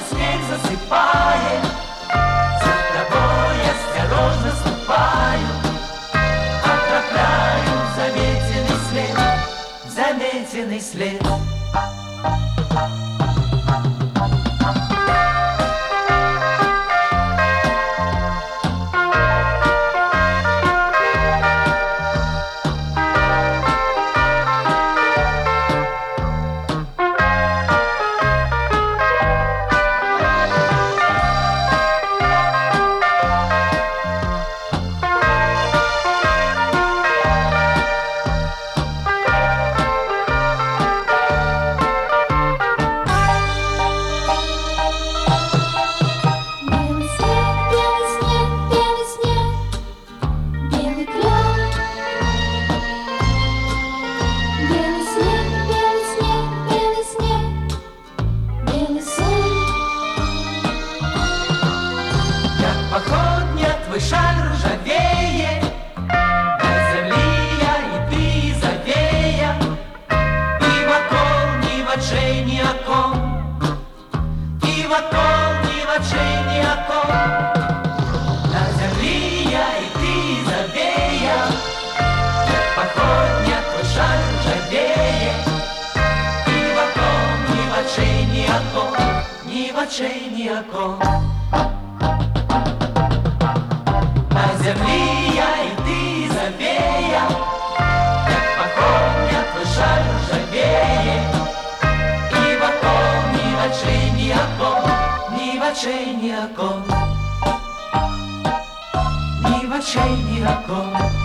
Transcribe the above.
снег засыпает, за тобой осторожно ступаю, окропляю заметенный след. Шаль ржавее, на земле я и ты завея, ни вокол, ни в очей, ни о ком, ни вокол, ни в очей, ни о ком. На земле я и ты завея, походня твой шаль ржавее, ни вокол, ни в очей, ни о ком, ни в очей, ни о ком. На земле я и ты завея, как походня твой шаль ржавее, и вокол ни в очей, ни о ком, ни в очей, ни о ком, ни в очей, ни о ком.